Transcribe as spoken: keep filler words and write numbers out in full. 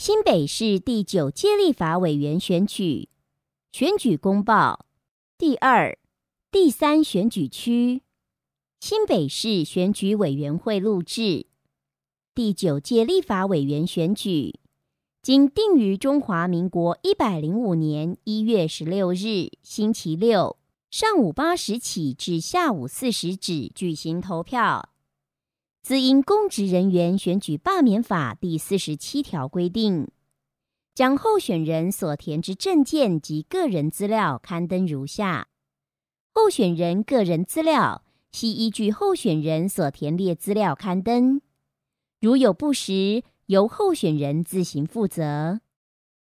新北市第九届立法委员选举选举公报第二、第三选举区新北市选举委员会录制第九届立法委员选举经定于中华民国一百零五年一月十六日星期六上午八时起至下午四时止举行投票。自因公职人员选举罢免法第四十七条规定，将候选人所填之证件及个人资料刊登如下：候选人个人资料系依据候选人所填列资料刊登，如有不实，由候选人自行负责。